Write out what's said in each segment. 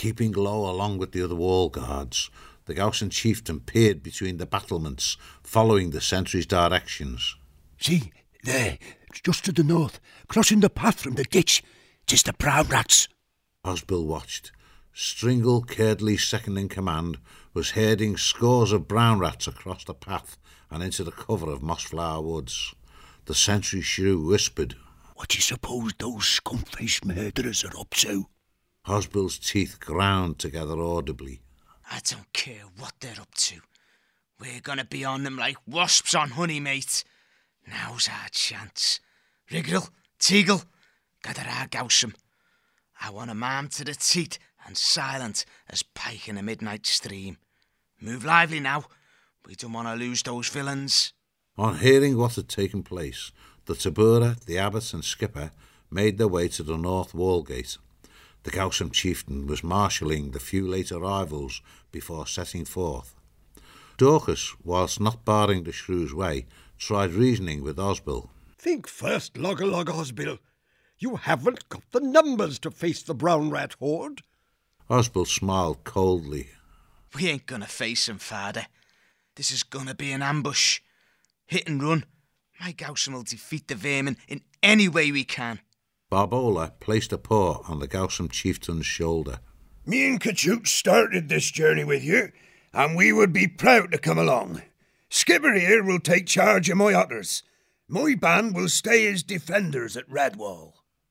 Keeping low along with the other wall guards, the Gaussian chieftain peered between the battlements, following the sentry's directions. See, there, just to the north, crossing the path from the ditch. 'Tis the brown rats. Osbill watched. Stringle, Curdley's second-in-command, was herding scores of brown rats across the path and into the cover of Mossflower Woods. The sentry shrew whispered, "What do you suppose those scum-faced murderers are up to?" Osbill's teeth ground together audibly. I don't care what they're up to. We're going to be on them like wasps on honey, mate. Now's our chance. Wriggle, Teagle, gather our Gaussum. I want 'em armed to the teeth and silent as pike in a midnight stream. Move lively now. We don't want to lose those villains. On hearing what had taken place, the Tabura, the abbot and skipper made their way to the north wall gate. The Gaussum chieftain was marshalling the few late arrivals before setting forth. Dorcas, whilst not barring the shrew's way, tried reasoning with Osbill. Think first, Loggerlog Osbill. You haven't got the numbers to face the brown rat horde. Osbill smiled coldly. We ain't gonna face 'em, father. This is gonna be an ambush. Hit and run. My Gaussum will defeat the vermin in any way we can. Barbola placed a paw on the Gaussum chieftain's shoulder. Me and Kachuk started this journey with you, and we would be proud to come along. Skipper here will take charge of my otters. My band will stay as defenders at Redwall.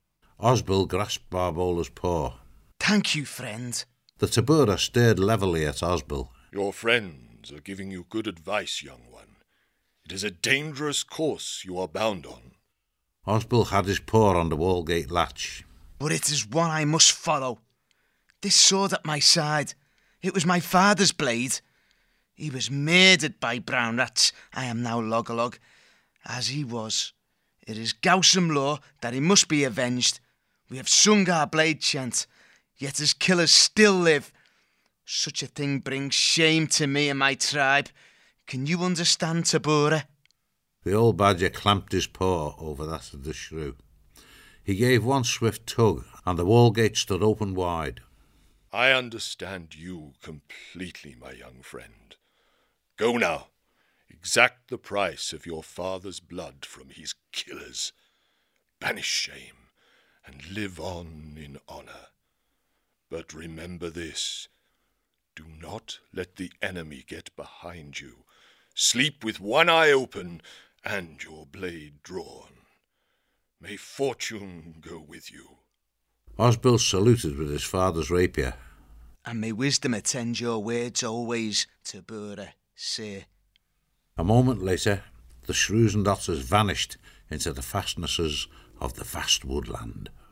Osbill grasped Barbola's paw. Thank you, friend. The Tabura stared levelly at Osbill. Your friends are giving you good advice, young one. It is a dangerous course you are bound on. Osbill had his paw on the wallgate latch. But it is one I must follow. This sword at my side, it was my father's blade. He was murdered by brown rats. I am now Loggerlog, as he was. It is Gaussum law that he must be avenged. We have sung our blade chant, yet his killers still live. Such a thing brings shame to me and my tribe. Can you understand, Tabura? The old badger clamped his paw over that of the shrew. He gave one swift tug, and the wallgate stood open wide. I understand you completely, my young friend. Go now. Exact the price of your father's blood from his killers. Banish shame, and live on in honour. But remember this. Do not let the enemy get behind you. Sleep with one eye open and your blade drawn. May fortune go with you. Osbill saluted with his father's rapier. And may wisdom attend your words always, Tabura, sir. A moment later, the shrews and otters vanished into the fastnesses of the vast woodland.